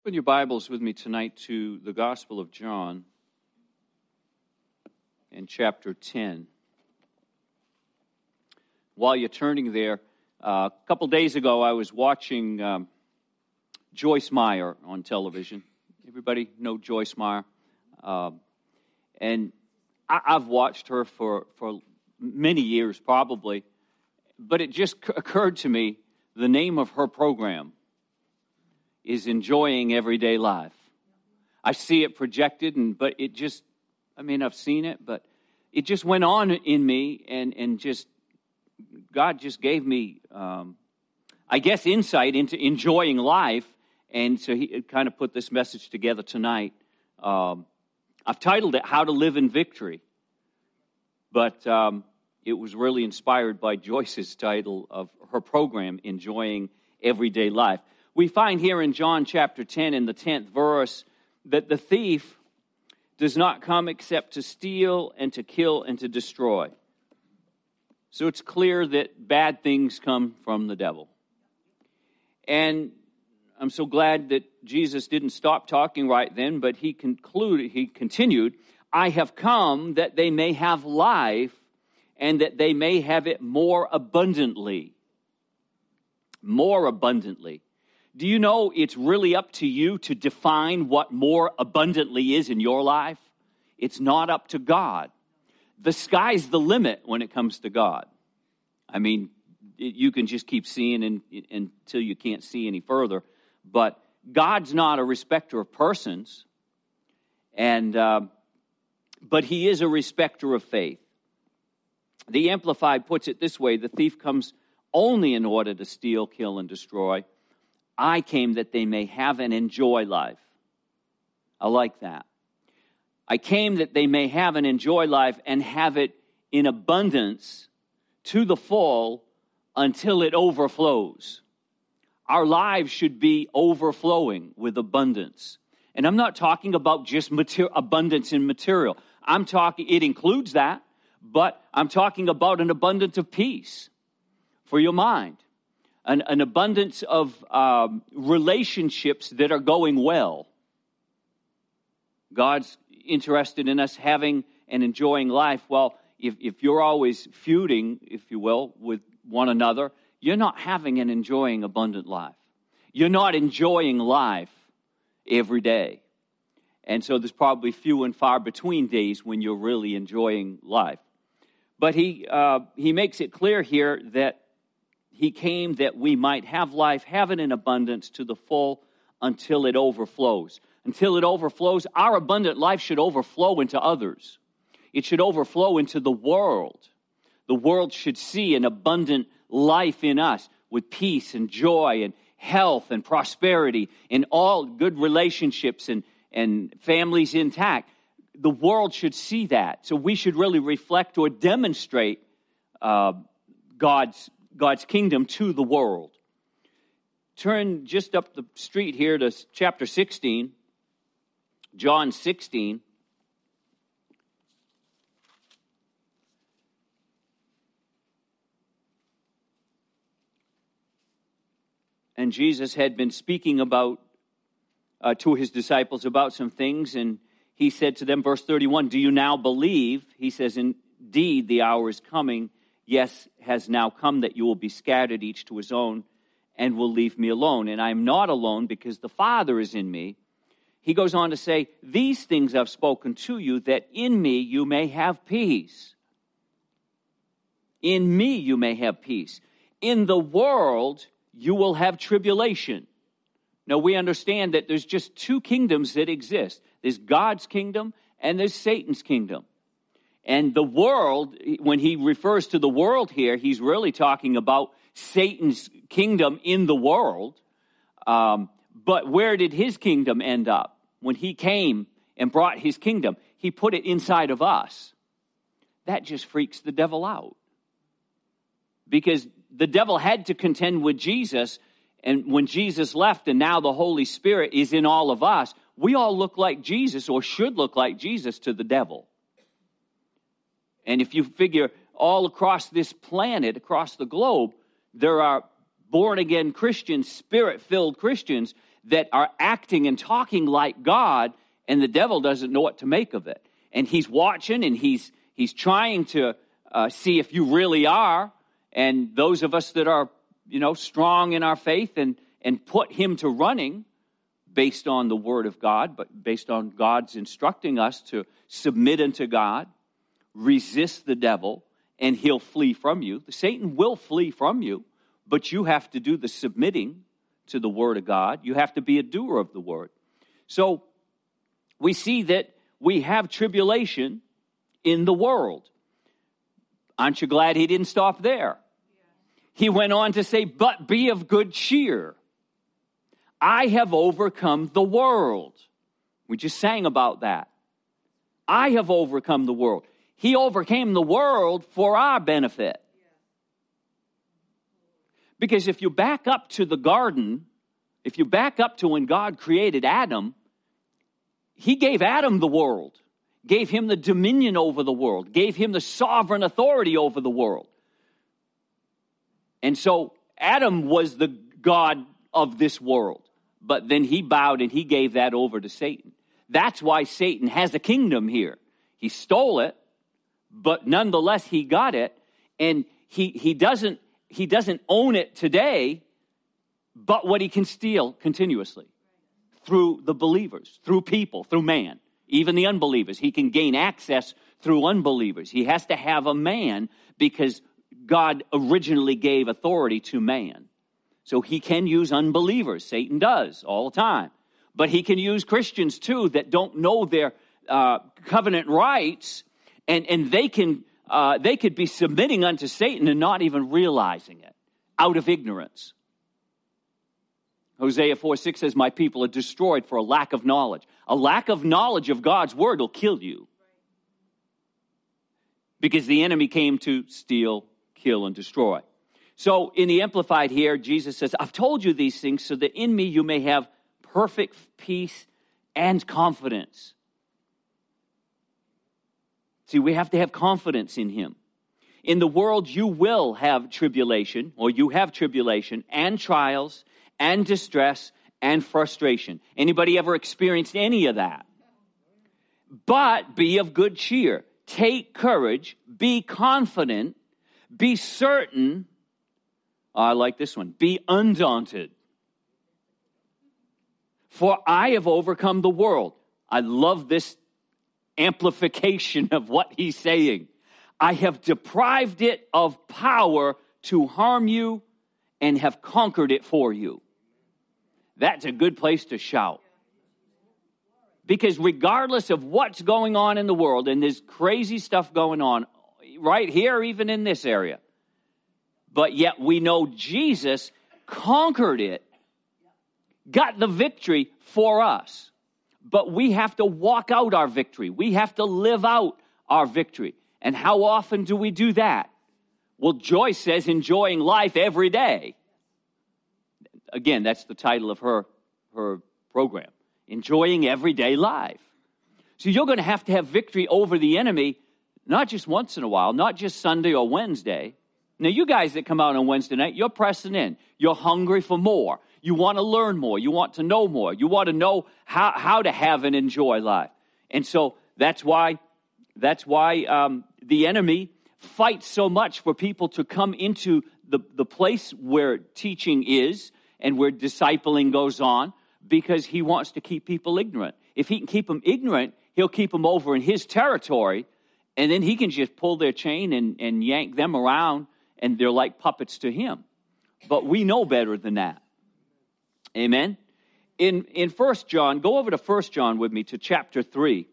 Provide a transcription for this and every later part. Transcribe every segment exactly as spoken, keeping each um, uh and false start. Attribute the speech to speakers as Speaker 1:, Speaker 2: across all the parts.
Speaker 1: Open your Bibles with me tonight to the Gospel of John in chapter ten. While you're turning there, uh, a couple days ago I was watching um, Joyce Meyer on television. Everybody know Joyce Meyer? Um, and I, I've watched her for, for many years probably, but it just c- occurred to me the name of her program is Enjoying Everyday Life. I see it projected, and but it just, I mean, I've seen it, but it just went on in me, and, and just, God just gave me, um, I guess, insight into enjoying life, and so he kind of put this message together tonight. Um, I've titled it, How to Live in Victory, but um, it was really inspired by Joyce's title of her program, Enjoying Everyday Life. We find here in John chapter ten, in the tenth verse, that the thief does not come except to steal and to kill and to destroy. So it's clear that bad things come from the devil. And I'm so glad that Jesus didn't stop talking right then, but he concluded, he continued, I have come that they may have life and that they may have it more abundantly. More abundantly. Do you know it's really up to you to define what more abundantly is in your life? It's not up to God. The sky's the limit when it comes to God. I mean, it, you can just keep seeing in, in, until you can't see any further. But God's not a respecter of persons, and uh, but He is a respecter of faith. The Amplified puts it this way: the thief comes only in order to steal, kill, and destroy. I came that they may have and enjoy life. I like that. I came that they may have and enjoy life and have it in abundance to the full until it overflows. Our lives should be overflowing with abundance. And I'm not talking about just material, abundance in material. I'm talking, it includes that, but I'm talking about an abundance of peace for your mind. An, an abundance of um, relationships that are going well. God's interested in us having and enjoying life. Well, if, if you're always feuding, if you will, with one another, you're not having and enjoying abundant life. You're not enjoying life every day. And so there's probably few and far between days when you're really enjoying life. But he uh, he makes it clear here that He came that we might have life, have it in abundance to the full until it overflows. Until it overflows, our abundant life should overflow into others. It should overflow into the world. The world should see an abundant life in us with peace and joy and health and prosperity and all good relationships and, and families intact. The world should see that. So we should really reflect or demonstrate uh, God's God's kingdom to the world. Turn just up the street here to chapter sixteen, John sixteen. And Jesus had been speaking about uh, to his disciples about some things, and he said to them, verse thirty-one, do you now believe? He says, indeed, the hour is coming, yes, has now come that you will be scattered each to his own and will leave me alone. And I am not alone because the Father is in me. He goes on to say, these things I've spoken to you that in me you may have peace. In me you may have peace. In the world you will have tribulation. Now we understand that there's just two kingdoms that exist. There's God's kingdom and there's Satan's kingdom. And the world, when he refers to the world here, he's really talking about Satan's kingdom in the world. Um, but where did his kingdom end up? When he came and brought his kingdom, he put it inside of us. That just freaks the devil out. Because the devil had to contend with Jesus, and when Jesus left and now the Holy Spirit is in all of us, we all look like Jesus or should look like Jesus to the devil. And if you figure all across this planet, across the globe, there are born-again Christians, Spirit-filled Christians that are acting and talking like God, and the devil doesn't know what to make of it. And he's watching, and he's he's trying to uh, see if you really are. And those of us that are, you know, strong in our faith and, and put him to running based on the word of God, but based on God's instructing us to submit unto God, resist the devil, and he'll flee from you. Satan will flee from you, but you have to do the submitting to the word of God. You have to be a doer of the word. So we see that we have tribulation in the world. Aren't you glad he didn't stop there? He went on to say, but be of good cheer. I have overcome the world. We just sang about that. I have overcome the world. He overcame the world for our benefit. Because if you back up to the garden, if you back up to when God created Adam, he gave Adam the world, gave him the dominion over the world, gave him the sovereign authority over the world. And so Adam was the God of this world, but then he bowed and he gave that over to Satan. That's why Satan has a kingdom here. He stole it, but nonetheless he got it, and he he doesn't he doesn't own it today, but what he can steal continuously through the believers, through people, through man, even the unbelievers. He can gain access through unbelievers. He has to have a man because God originally gave authority to man. So he can use unbelievers. Satan does all the time. But he can use Christians too that don't know their uh, covenant rights, and, and they can uh, they could be submitting unto Satan and not even realizing it out of ignorance. Hosea four six says, my people are destroyed for a lack of knowledge. A lack of knowledge of God's word will kill you. Because the enemy came to steal, kill, and destroy. So in the Amplified here, Jesus says, I've told you these things so that in me you may have perfect peace and confidence. See, we have to have confidence in him. In the world you will have tribulation, or you have tribulation and trials and distress and frustration. Anybody ever experienced any of that? But be of good cheer. Take courage. Be confident. Be certain. Oh, I like this one. Be undaunted. For I have overcome the world. I love this amplification of what he's saying. I have deprived it of power to harm you and have conquered it for you. That's a good place to shout. Because regardless of what's going on in the world, and there's crazy stuff going on right here, even in this area, but yet we know Jesus conquered it, got the victory for us. But we have to walk out our victory. We have to live out our victory. And how often do we do that? Well, Joyce says enjoying life every day. Again, that's the title of her, her program. Enjoying everyday life. So you're going to have to have victory over the enemy, not just once in a while, not just Sunday or Wednesday. Now, you guys that come out on Wednesday night, you're pressing in. You're hungry for more. You want to learn more. You want to know more. You want to know how, how to have and enjoy life. And so that's why, that's why um, the enemy fights so much for people to come into the, the place where teaching is and where discipling goes on, because he wants to keep people ignorant. If he can keep them ignorant, he'll keep them over in his territory, and then he can just pull their chain and, and yank them around, and they're like puppets to him. But we know better than that. Amen? In in First John, go over to First John with me to chapter three.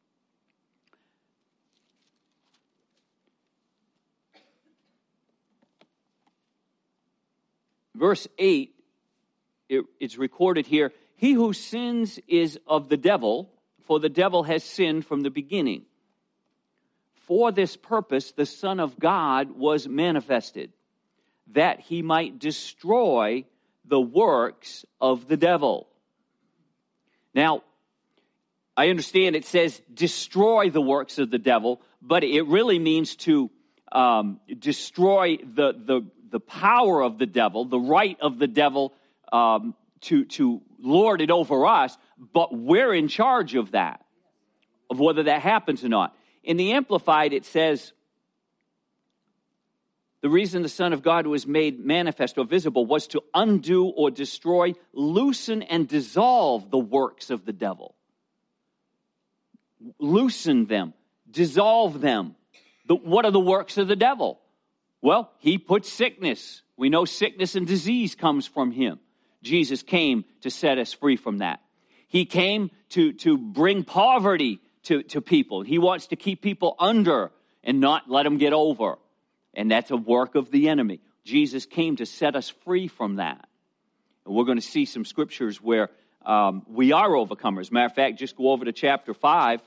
Speaker 1: Verse eight, it, it's recorded here, he who sins is of the devil, for the devil has sinned from the beginning. For this purpose the Son of God was manifested, that he might destroy the works of the devil. Now, I understand it says destroy the works of the devil, but it really means to um, destroy the, the, the power of the devil, the right of the devil um, to, to lord it over us, but we're in charge of that, of whether that happens or not. In the Amplified, it says, the reason the Son of God was made manifest or visible was to undo or destroy, loosen and dissolve the works of the devil. Loosen them, dissolve them. The, what are the works of the devil? Well, he puts sickness. We know sickness and disease comes from him. Jesus came to set us free from that. He came to, to bring poverty to, to people. He wants to keep people under and not let them get over. And that's a work of the enemy. Jesus came to set us free from that. And we're going to see some scriptures where um, we are overcomers. Matter of fact, just go over to chapter five.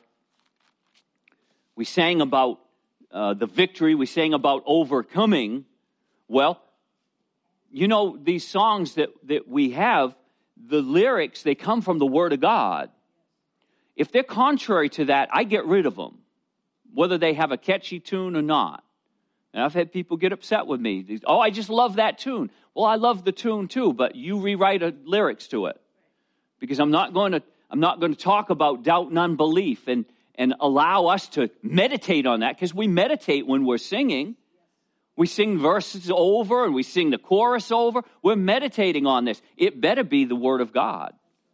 Speaker 1: We sang about uh, the victory. We sang about overcoming. Well, you know, these songs that, that we have, the lyrics, they come from the Word of God. If they're contrary to that, I get rid of them, whether they have a catchy tune or not. And I've had people get upset with me. They, oh, I just love that tune. Well, I love the tune too, but you rewrite a, lyrics to it. Because I'm not going to I'm not going to talk about doubt and unbelief and, and allow us to meditate on that, because we meditate when we're singing. We sing verses over and we sing the chorus over. We're meditating on this. It better be the Word of God.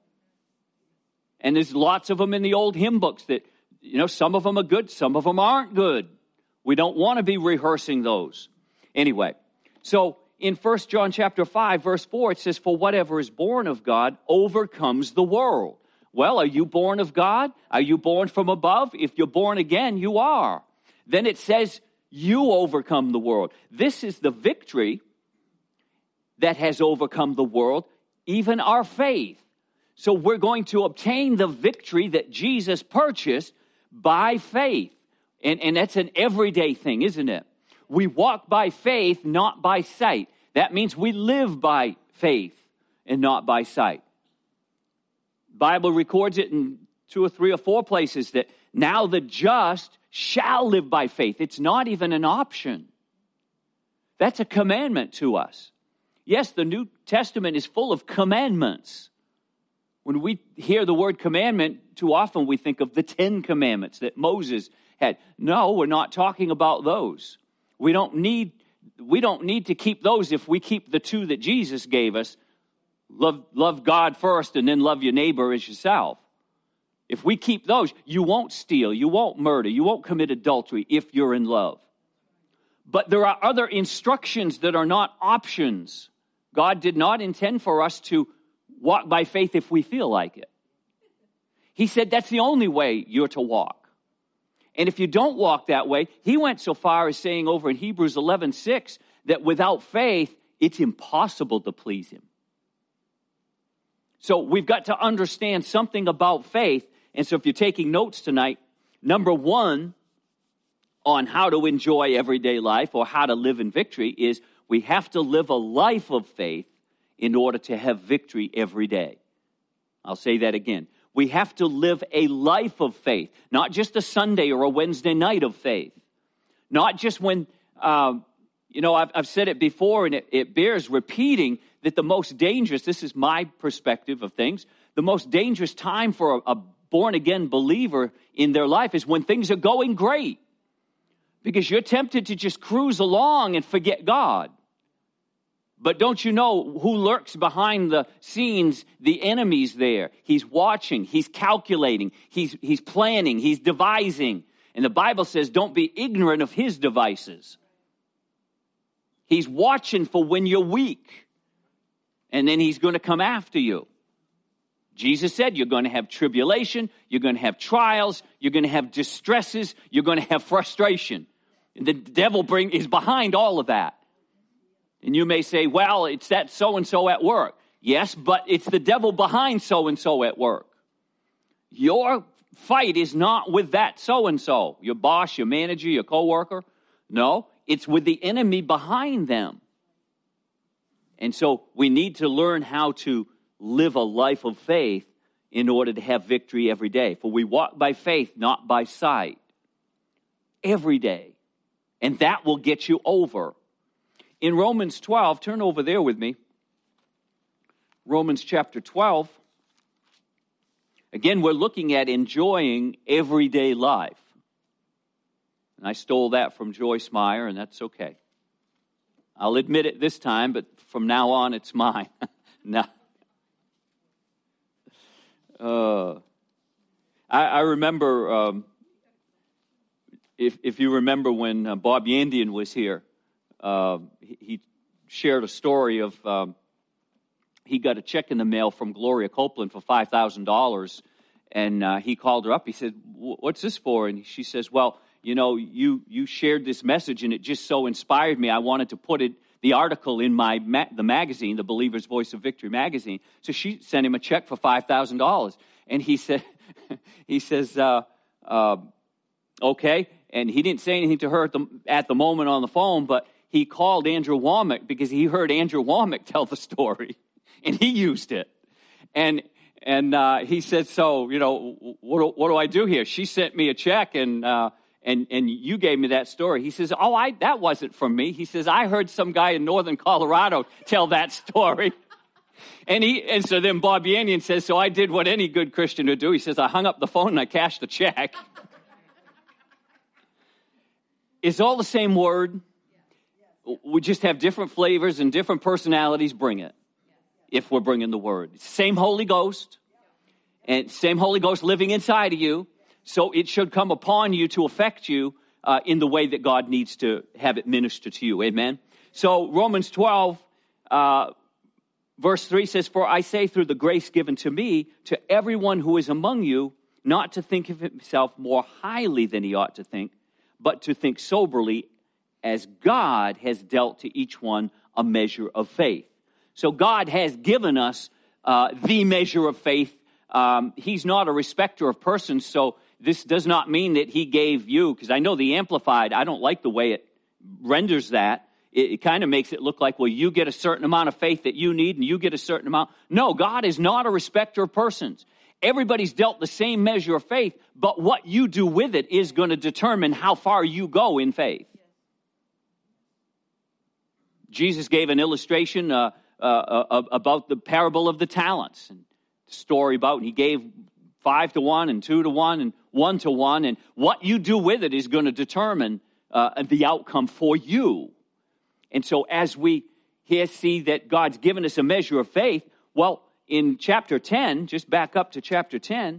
Speaker 1: And there's lots of them in the old hymn books that, you know, some of them are good, some of them aren't good. We don't want to be rehearsing those. Anyway, so in First John chapter five, verse four, it says, for whatever is born of God overcomes the world. Well, are you born of God? Are you born from above? If you're born again, you are. Then it says, you overcome the world. This is the victory that has overcome the world, even our faith. So we're going to obtain the victory that Jesus purchased by faith. And, and that's an everyday thing, isn't it? We walk by faith, not by sight. That means we live by faith and not by sight. The Bible records it in two or three or four places that now the just shall live by faith. It's not even an option. That's a commandment to us. Yes, the New Testament is full of commandments. When we hear the word commandment, too often we think of the Ten Commandments that Moses had. No, we're not talking about those. We don't need, we don't need to keep those if we keep the two that Jesus gave us. Love, love God first and then love your neighbor as yourself. If we keep those, you won't steal, you won't murder, you won't commit adultery if you're in love. But there are other instructions that are not options. God did not intend for us to walk by faith if we feel like it. He said that's the only way you're to walk. And if you don't walk that way, he went so far as saying over in Hebrews eleven six that without faith, it's impossible to please him. So we've got to understand something about faith. And so if you're taking notes tonight, number one on how to enjoy everyday life or how to live in victory is we have to live a life of faith in order to have victory every day. I'll say that again. We have to live a life of faith, not just a Sunday or a Wednesday night of faith. Not just when, uh, you know, I've, I've said it before and it, it bears repeating that the most dangerous, this is my perspective of things, the most dangerous time for a, a born-again believer in their life is when things are going great. Because you're tempted to just cruise along and forget God. But don't you know who lurks behind the scenes? The enemy's there. He's watching. He's calculating. He's, he's planning. He's devising. And the Bible says don't be ignorant of his devices. He's watching for when you're weak. And then he's going to come after you. Jesus said you're going to have tribulation. You're going to have trials. You're going to have distresses. You're going to have frustration. And the devil bring, is behind all of that. And you may say, well, it's that so-and-so at work. Yes, but it's the devil behind so-and-so at work. Your fight is not with that so-and-so, your boss, your manager, your coworker. No, it's with the enemy behind them. And so we need to learn how to live a life of faith in order to have victory every day. For we walk by faith, not by sight. Every day. And that will get you over. In Romans twelve, turn over there with me. Romans chapter twelve. Again, we're looking at enjoying everyday life. And I stole that from Joyce Meyer, and that's okay. I'll admit it this time, but from now on, it's mine. no. Uh, I, I remember, um, if if you remember when uh, Bob Yandian was here, uh, he, he shared a story of um, he got a check in the mail from Gloria Copeland for five thousand dollars, and uh, he called her up. He said, "What's this for?" And she says, "Well, you know, you you shared this message, and it just so inspired me. I wanted to put it, the article in my ma- the magazine, the Believer's Voice of Victory magazine." So she sent him a check for five thousand dollars, and he said, he says, uh, uh, "Okay." And he didn't say anything to her at the, at the moment on the phone, but he called Andrew Womack because he heard Andrew Womack tell the story, and he used it. And and uh, he said, "So, you know, what do, what do I do here? She sent me a check, and." Uh, And and you gave me that story." He says, "Oh, I that wasn't from me." He says, "I heard some guy in northern Colorado tell that story." and he and so then Bob Yandian says, "So I did what any good Christian would do." He says, "I hung up the phone and I cashed the check." It's all the same word. We just have different flavors and different personalities bring it. If we're bringing the word. Same Holy Ghost. And same Holy Ghost living inside of you. So it should come upon you to affect you uh, in the way that God needs to have it minister to you. Amen. So Romans twelve, uh, verse three says, "For I say through the grace given to me, to everyone who is among you, not to think of himself more highly than he ought to think, but to think soberly, as God has dealt to each one a measure of faith." So God has given us uh, the measure of faith. Um, he's not a respecter of persons, so this does not mean that he gave you, because I know the Amplified, I don't like the way it renders that. It, it kind of makes it look like, well, you get a certain amount of faith that you need, and you get a certain amount. No, God is not a respecter of persons. Everybody's dealt the same measure of faith, but what you do with it is going to determine how far you go in faith. Jesus gave an illustration uh, uh, uh, about the parable of the talents, and story about, and he gave five to one and two to one and one to one, and what you do with it is going to determine uh, the outcome for you. And so as we here see that God's given us a measure of faith, well, in chapter ten, just back up to chapter ten,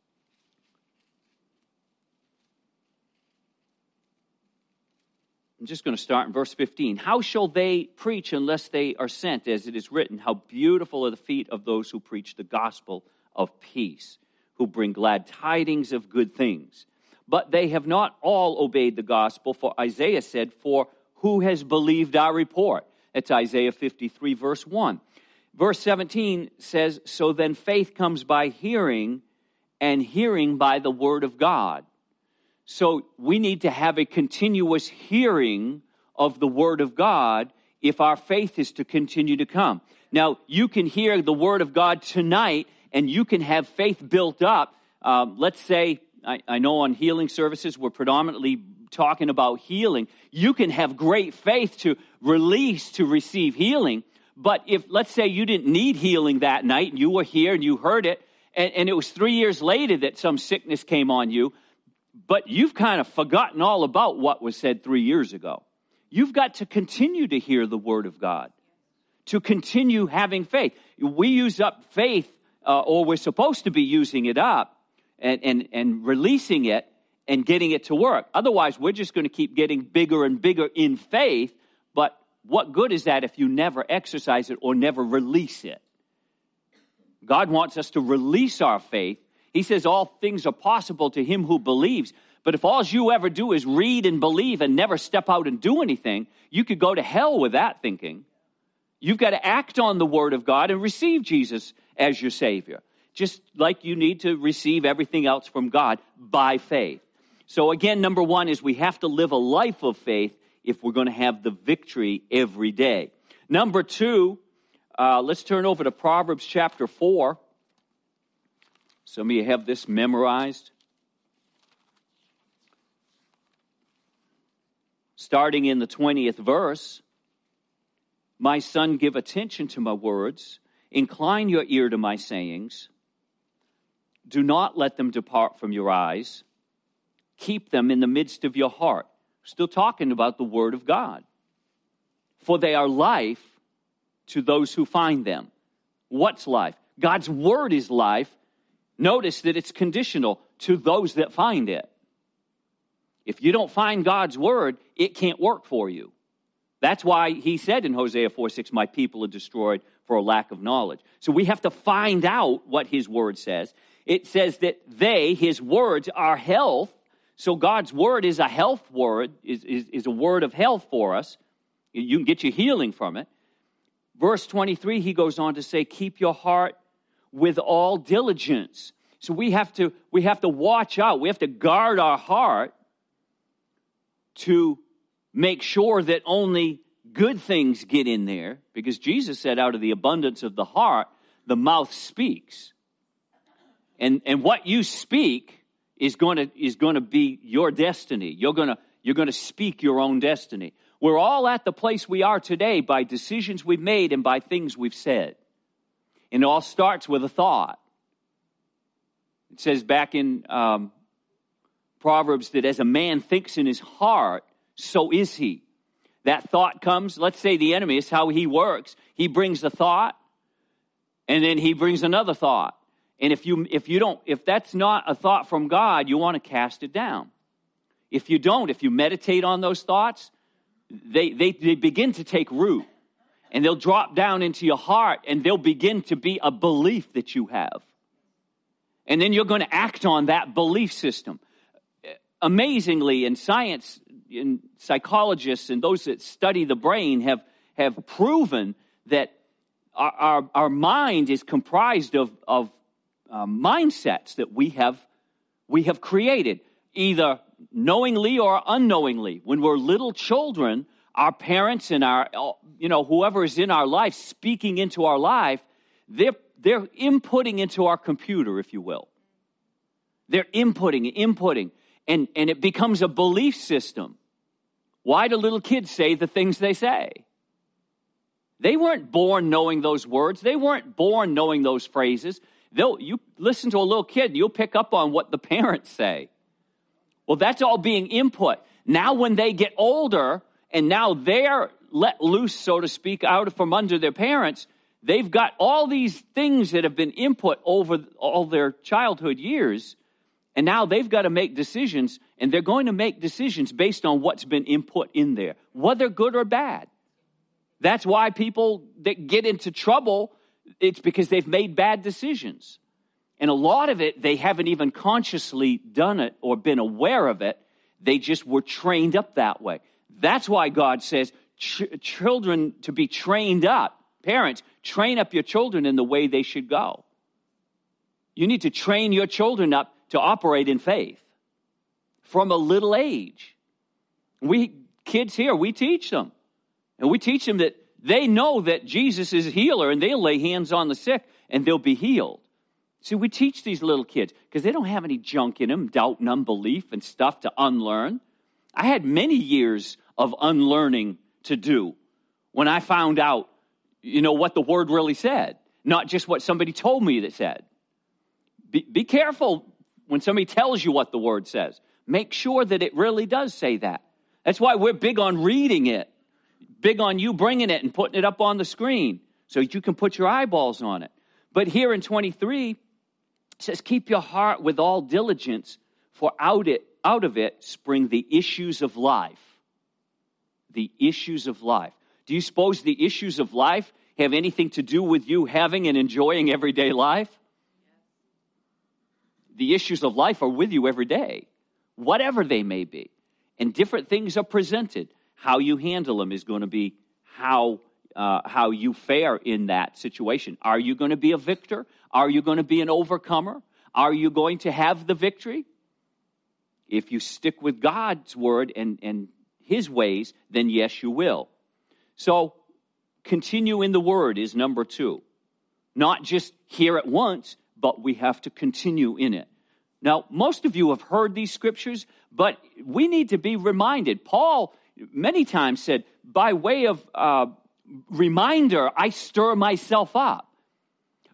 Speaker 1: I'm just going to start in verse fifteen. "How shall they preach unless they are sent? As it is written, how beautiful are the feet of those who preach the gospel of peace, who bring glad tidings of good things. But they have not all obeyed the gospel, for Isaiah said, for who has believed our report?" That's Isaiah fifty-three, verse one. Verse seventeen says, "So then faith comes by hearing, and hearing by the word of God." So we need to have a continuous hearing of the word of God if our faith is to continue to come. Now, you can hear the word of God tonight, and you can have faith built up. Um, let's say, I, I know on healing services, we're predominantly talking about healing. You can have great faith to release, to receive healing. But if, let's say you didn't need healing that night, and you were here and you heard it, and, and it was three years later that some sickness came on you, but you've kind of forgotten all about what was said three years ago. You've got to continue to hear the word of God, to continue having faith. We use up faith, uh, or we're supposed to be using it up and, and, and releasing it and getting it to work. Otherwise, we're just going to keep getting bigger and bigger in faith. But what good is that if you never exercise it or never release it? God wants us to release our faith. He says all things are possible to him who believes. But if all you ever do is read and believe and never step out and do anything, you could go to hell with that thinking. You've got to act on the word of God and receive Jesus as your Savior. Just like you need to receive everything else from God by faith. So again, number one is we have to live a life of faith if we're going to have the victory every day. Number two, uh, let's turn over to Proverbs chapter four. Some of you have this memorized. Starting in the twentieth verse, "My son, give attention to my words, Incline your ear to my sayings. Do not let them depart from your eyes. Keep them in the midst of your heart. Still talking about the word of God. For they are life to those who find them. What's life? God's word is life. Notice that it's conditional to those that find it. If you don't find God's word, it can't work for you. That's why he said in Hosea four six, my people are destroyed for a lack of knowledge. So we have to find out what his word says. It says that they, his words, are health. So God's word is a health word, is, is, is a word of health for us. You can get your healing from it. Verse twenty-three, he goes on to say, keep your heart with all diligence. So we have to, we have to watch out. We have to guard our heart to make sure that only good things get in there, because Jesus said out of the abundance of the heart, the mouth speaks. And and what you speak is going to is going to be your destiny. You're going to you're going to speak your own destiny. We're all at the place we are today by decisions we've made and by things we've said. And it all starts with a thought. It says back in um, Proverbs that as a man thinks in his heart, so is he. That thought comes, let's say the enemy is how he works. He brings a thought, and then he brings another thought. And if you if you don't, if that's not a thought from God, you want to cast it down. If you don't, if you meditate on those thoughts, they they, they begin to take root. And they'll drop down into your heart, and they'll begin to be a belief that you have. And then you're going to act on that belief system. Amazingly, in science, in psychologists and those that study the brain have, have proven that our, our, our mind is comprised of, of uh, mindsets that we have, we have created, either knowingly or unknowingly. When we're little children, our parents and our, you know, whoever is in our life speaking into our life, they're, they're inputting into our computer, if you will. They're inputting, inputting, and, and it becomes a belief system. Why do little kids say the things they say? They weren't born knowing those words. They weren't born knowing those phrases. They'll, you listen to a little kid, you'll pick up on what the parents say. Well, that's all being input. Now when they get older, and now they're let loose, so to speak, out from under their parents, they've got all these things that have been input over all their childhood years, and now they've got to make decisions, and they're going to make decisions based on what's been input in there, whether good or bad. That's why people that get into trouble, it's because they've made bad decisions. And a lot of it, they haven't even consciously done it or been aware of it. They just were trained up that way. That's why God says ch- children to be trained up. Parents, train up your children in the way they should go. You need to train your children up to operate in faith from a little age. We kids here, we teach them. And we teach them that they know that Jesus is a healer, and they'll lay hands on the sick and they'll be healed. See, we teach these little kids because they don't have any junk in them, doubt and unbelief and stuff to unlearn. I had many years of unlearning to do when I found out, you know, what the word really said, not just what somebody told me that said. Be, be careful when somebody tells you what the word says. Make sure that it really does say that. That's why we're big on reading it, big on you bringing it and putting it up on the screen so that you can put your eyeballs on it. But here in twenty-three, it says, keep your heart with all diligence, for out it out of it spring the issues of life. The issues of life. Do you suppose the issues of life have anything to do with you having and enjoying everyday life? The issues of life are with you every day, whatever they may be. And different things are presented. How you handle them is going to be how, uh, how you fare in that situation. Are you going to be a victor? Are you going to be an overcomer? Are you going to have the victory? If you stick with God's word and, and his ways, then yes, you will. So continue in the word is number two. Not just hear it once, but we have to continue in it. Now, most of you have heard these scriptures, but we need to be reminded. Paul many times said, by way of uh, reminder, I stir myself up.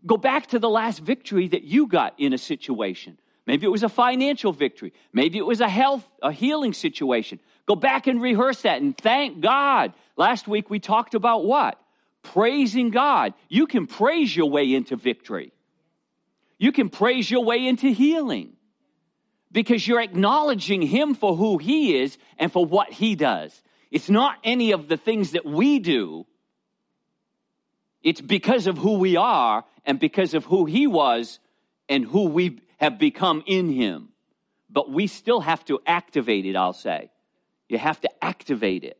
Speaker 1: Go back to the last victory that you got in a situation. Maybe it was a financial victory. Maybe it was a health, a healing situation. Go back and rehearse that and thank God. Last week we talked about what? Praising God. You can praise your way into victory. You can praise your way into healing because you're acknowledging Him for who He is and for what He does. It's not any of the things that we do. It's because of who we are and because of who He was and who we have become in Him. But we still have to activate it, I'll say. You have to activate it.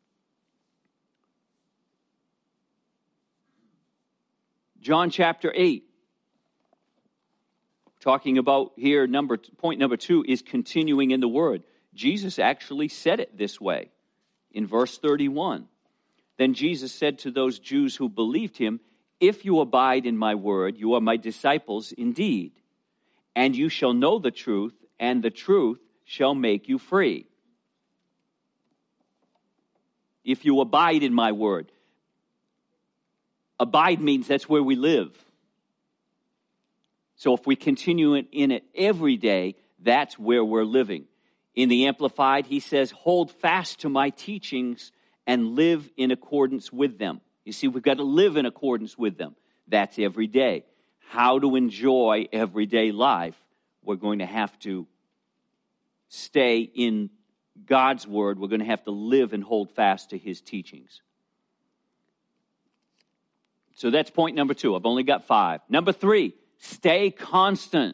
Speaker 1: John chapter eight. Talking about here, number point number two is continuing in the Word. Jesus actually said it this way in verse thirty-one. Then Jesus said to those Jews who believed Him, "If you abide in my word, you are my disciples indeed, and you shall know the truth, and the truth shall make you free." If you abide in my word. Abide means that's where we live. So if we continue in it every day, that's where we're living. In the Amplified, he says, "Hold fast to my teachings and live in accordance with them." You see, we've got to live in accordance with them. That's every day. How to enjoy everyday life, we're going to have to stay in God's word. We're going to have to live and hold fast to His teachings. So that's point number two. I've only got five. Number three, stay constant.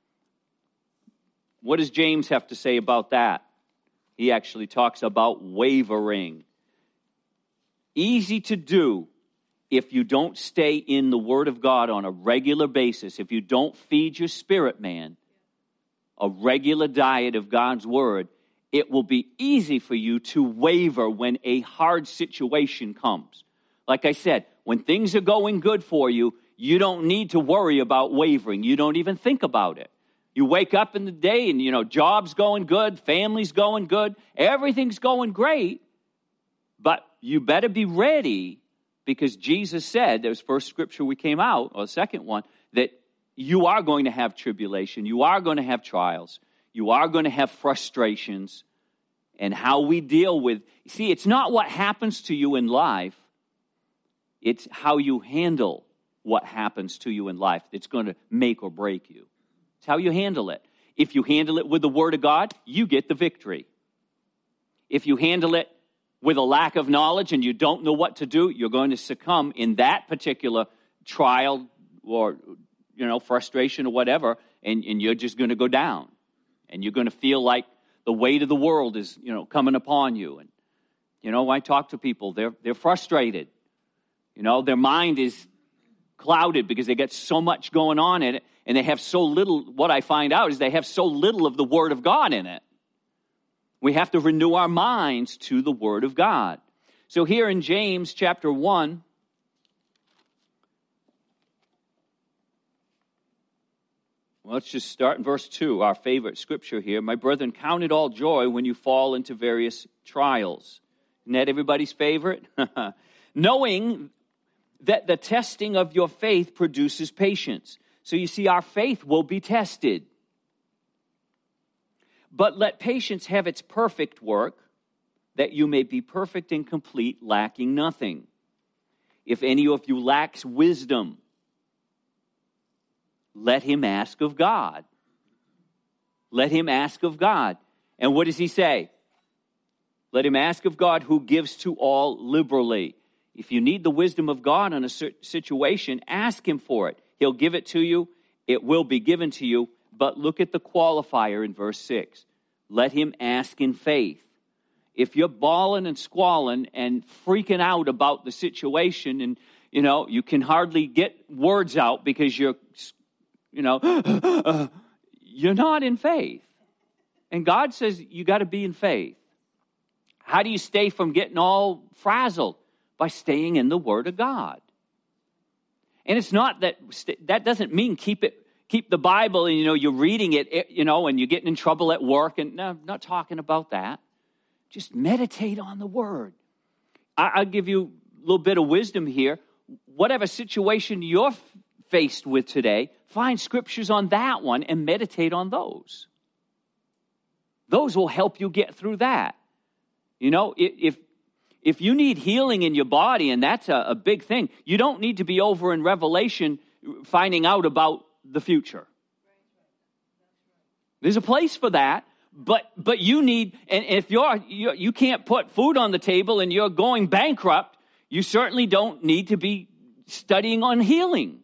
Speaker 1: What does James have to say about that? He actually talks about wavering. Easy to do if you don't stay in the Word of God on a regular basis, if you don't feed your spirit man a regular diet of God's Word, it will be easy for you to waver when a hard situation comes. Like I said, when things are going good for you, you don't need to worry about wavering. You don't even think about it. You wake up in the day and, you know, job's going good, family's going good, everything's going great. But you better be ready because Jesus said, there's first scripture we came out, or the second one, that you are going to have tribulation. You are going to have trials. You are going to have frustrations. And how we deal with, see, it's not what happens to you in life. It's how you handle what happens to you in life that's going to make or break you. It's how you handle it. If you handle it with the Word of God, you get the victory. If you handle it with a lack of knowledge and you don't know what to do, you're going to succumb in that particular trial or, you know, frustration or whatever, and, and you're just going to go down. And you're going to feel like the weight of the world is, you know, coming upon you. And, you know, I talk to people, they're they're frustrated. You know, their mind is clouded because they get so much going on in it, and they have so little. What I find out is they have so little of the Word of God in it. We have to renew our minds to the Word of God. So here in James chapter one, well, let's just start in verse two, our favorite scripture here. "My brethren, count it all joy when you fall into various trials." Isn't that everybody's favorite? "Knowing that the testing of your faith produces patience." So you see, our faith will be tested. "But let patience have its perfect work, that you may be perfect and complete, lacking nothing. If any of you lacks wisdom, let him ask of God." Let him ask of God. And what does he say? Let him ask of God, who gives to all liberally. If you need the wisdom of God in a situation, ask Him for it. He'll give it to you. It will be given to you. But look at the qualifier in verse six. Let him ask in faith. If you're bawling and squalling and freaking out about the situation, and, you know, you can hardly get words out because you're, you know, you're not in faith. And God says you got to be in faith. How do you stay from getting all frazzled? By staying in the Word of God. And it's not that, that doesn't mean keep it, keep the Bible and, you know, you're reading it, you know, and you're getting in trouble at work. And no, I'm not talking about that. Just meditate on the Word. I, I'll give you a little bit of wisdom here. Whatever situation you're faced with today, find scriptures on that one and meditate on those. Those will help you get through that. You know, if if you need healing in your body, and that's a, a big thing, you don't need to be over in Revelation finding out about the future. There's a place for that, but but you need, and if you're you, you can't put food on the table and you're going bankrupt, you certainly don't need to be studying on healing.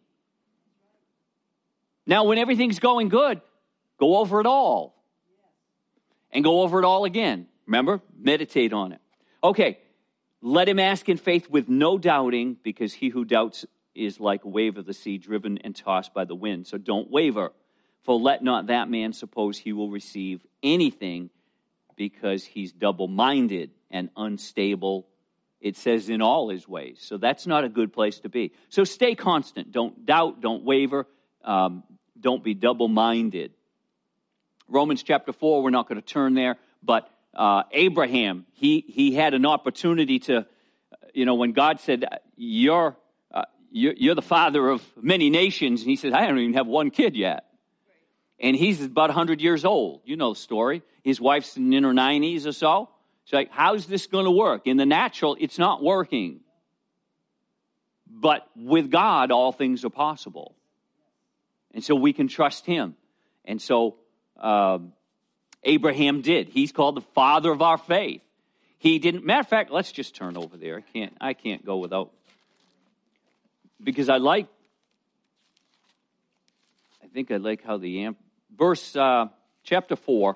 Speaker 1: Now, when everything's going good, go over it all. And go over it all again. Remember? Meditate on it. Okay. Let him ask in faith with no doubting, because he who doubts is like a wave of the sea driven and tossed by the wind. So don't waver. For let not that man suppose he will receive anything, because he's double-minded and unstable. It says in all his ways. So that's not a good place to be. So stay constant. Don't doubt. Don't waver. Um, don't be double-minded. Romans chapter four, we're not going to turn there, but uh, Abraham, he he had an opportunity to, you know, when God said, you're, uh, you're, you're the father of many nations, and he said, I don't even have one kid yet. And he's about one hundred years old. You know the story. His wife's in her nineties or so. She's like, how's this going to work? In the natural, it's not working. But with God, all things are possible. And so we can trust him. And so uh, Abraham did. He's called the father of our faith. He didn't. Matter of fact, let's just turn over there. I can't. I can't go without, because I like. I think I like how the amp verse uh, chapter four,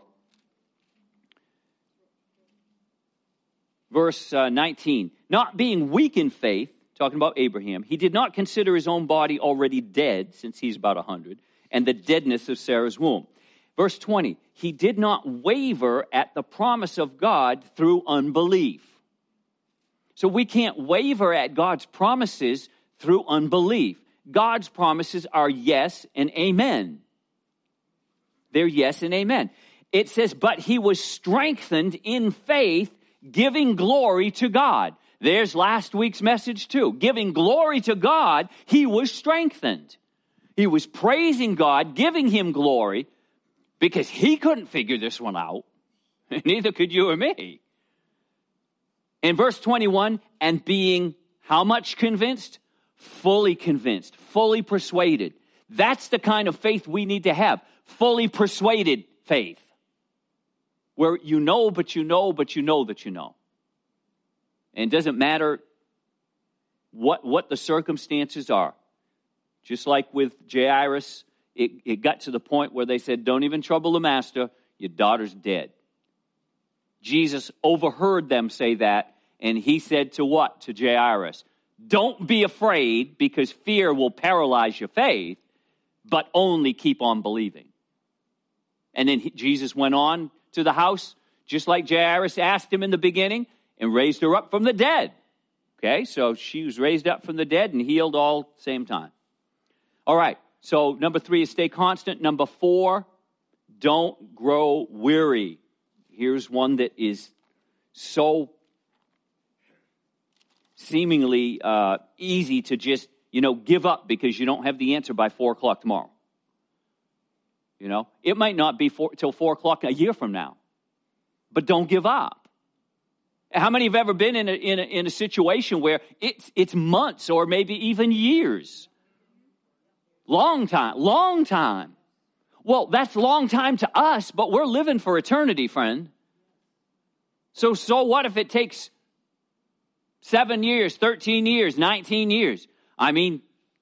Speaker 1: verse uh, nineteen. Not being weak in faith, talking about Abraham, he did not consider his own body already dead, since he's about a hundred, and the deadness of Sarah's womb. Verse twenty, he did not waver at the promise of God through unbelief. So we can't waver at God's promises through unbelief. God's promises are yes and amen. They're yes and amen. It says, but he was strengthened in faith, giving glory to God. There's last week's message too. Giving glory to God, he was strengthened. He was praising God, giving him glory, because he couldn't figure this one out. Neither could you or me. In verse twenty-one, and being how much convinced? Fully convinced, fully persuaded. That's the kind of faith we need to have. Fully persuaded faith. Where you know, but you know, but you know that you know. And it doesn't matter what, what the circumstances are. Just like with Jairus, it, it got to the point where they said, don't even trouble the master, your daughter's dead. Jesus overheard them say that, and he said to what? To Jairus, don't be afraid, because fear will paralyze your faith, but only keep on believing. And then he, Jesus went on to the house, just like Jairus asked him in the beginning, and raised her up from the dead. Okay, so she was raised up from the dead and healed all at the same time. All right, so number three is stay constant. Number four, don't grow weary. Here's one that is so seemingly uh, easy to just, you know, give up because you don't have the answer by four o'clock tomorrow. You know, it might not be four, till four o'clock a year from now, but don't give up. How many have ever been in a, in a, in a situation where it's, it's months or maybe even years? Long time, long time. Well, that's long time to us, but we're living for eternity, friend. So, so what if it takes seven years, thirteen years, nineteen years? I mean,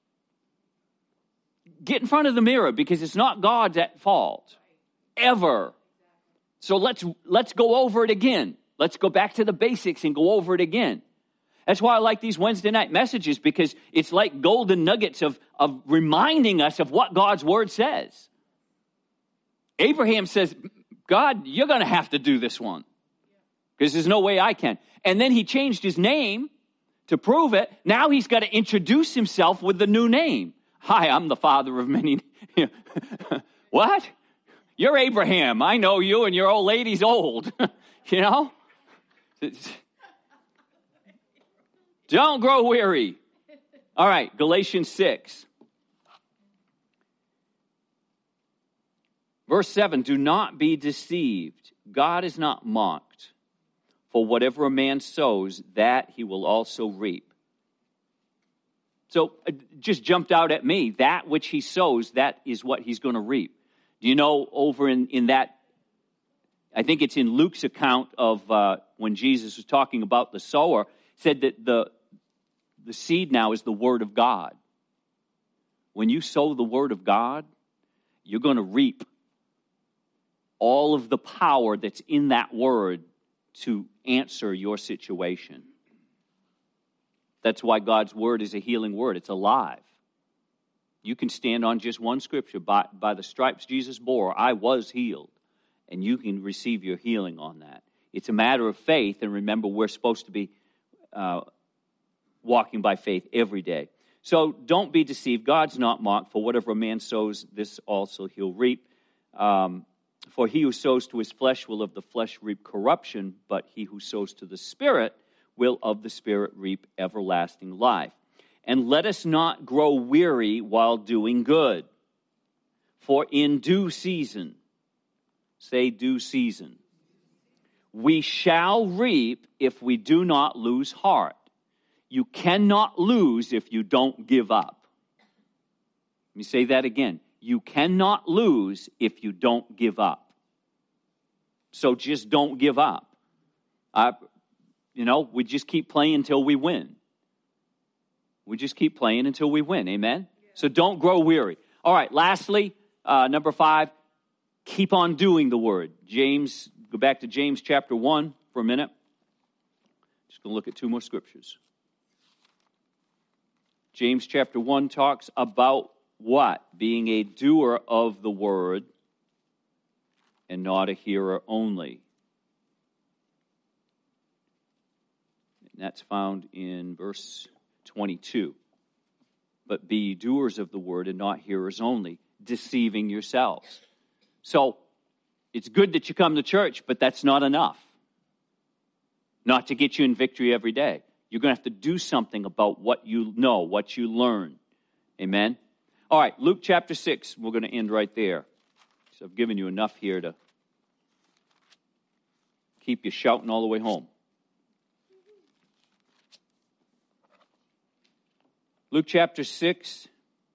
Speaker 1: get in front of the mirror, because it's not God's at fault. Ever. So let's, let's go over it again. Let's go back to the basics and go over it again. That's why I like these Wednesday night messages, because it's like golden nuggets of, of reminding us of what God's word says. Abraham says, God, you're going to have to do this one, because there's no way I can. And then he changed his name to prove it. Now he's got to introduce himself with the new name. Hi, I'm the father of many. What? You're Abraham. I know you, and your old lady's old. You know? Don't grow weary. All right, Galatians six. Verse seven, do not be deceived. God is not mocked. For whatever a man sows, that he will also reap. So it just jumped out at me. That which he sows, that is what he's going to reap. Do you know over in, in that, I think it's in Luke's account of uh, when Jesus was talking about the sower, said that the, the seed now is the word of God. When you sow the word of God, you're going to reap all of the power that's in that word to answer your situation. That's why God's word is a healing word. It's alive. You can stand on just one scripture. By, by the stripes Jesus bore, I was healed. And you can receive your healing on that. It's a matter of faith. And remember, we're supposed to be uh, walking by faith every day. So don't be deceived. God's not mocked. For whatever a man sows, this also he'll reap. Um, For he who sows to his flesh will of the flesh reap corruption, but he who sows to the Spirit will of the Spirit reap everlasting life. And let us not grow weary while doing good, for in due season, say due season, we shall reap if we do not lose heart. You cannot lose if you don't give up. Let me say that again. You cannot lose if you don't give up. So just don't give up. Uh, you know, we just keep playing until we win. We just keep playing until we win. Amen? Yeah. So don't grow weary. All right, lastly, uh, number five, keep on doing the word. James, go back to James chapter one for a minute. Just going to look at two more scriptures. James chapter one talks about what? Being a doer of the word and not a hearer only. And that's found in verse twenty-two. But be ye doers of the word and not hearers only, deceiving yourselves. So, it's good that you come to church, but that's not enough. Not to get you in victory every day. You're going to have to do something about what you know, what you learn. Amen? All right, Luke chapter six, we're going to end right there. So I've given you enough here to keep you shouting all the way home. Luke chapter six.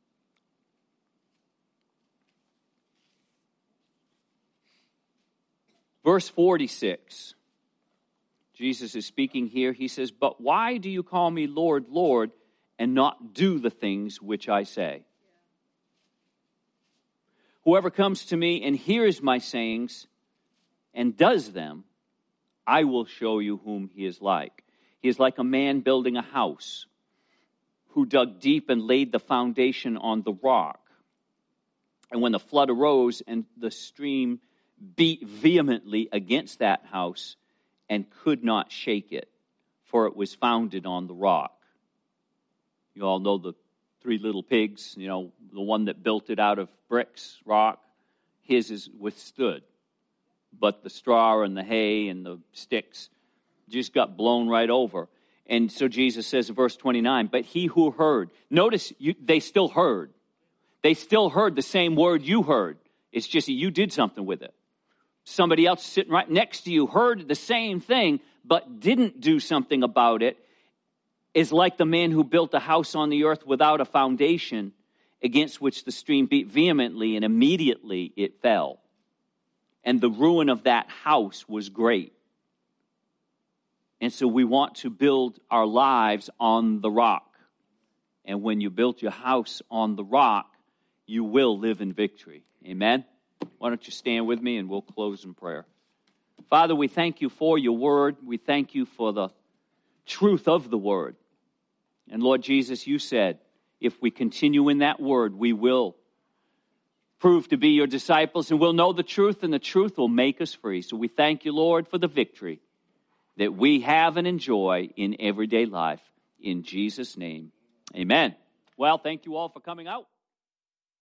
Speaker 1: Verse forty-six. Jesus is speaking here. He says, but why do you call me Lord, Lord, and not do the things which I say? Whoever comes to me and hears my sayings and does them, I will show you whom he is like. He is like a man building a house who dug deep and laid the foundation on the rock. And when the flood arose and the stream beat vehemently against that house and could not shake it, for it was founded on the rock. You all know the three little pigs, you know, the one that built it out of bricks, rock, his is withstood. But the straw and the hay and the sticks just got blown right over. And so Jesus says in verse twenty-nine, but he who heard, notice you, they still heard. They still heard the same word you heard. It's just that you did something with it. Somebody else sitting right next to you heard the same thing, but didn't do something about it, is like the man who built a house on the earth without a foundation, against which the stream beat vehemently, and immediately it fell. And the ruin of that house was great. And so we want to build our lives on the rock. And when you build your house on the rock, you will live in victory. Amen? Why don't you stand with me and we'll close in prayer. Father, we thank you for your word. We thank you for the truth of the word. And Lord Jesus, you said, if we continue in that word, we will prove to be your disciples and we'll know the truth, and the truth will make us free. So we thank you, Lord, for the victory that we have and enjoy in everyday life. In Jesus' name, amen. Well, thank you all for coming out.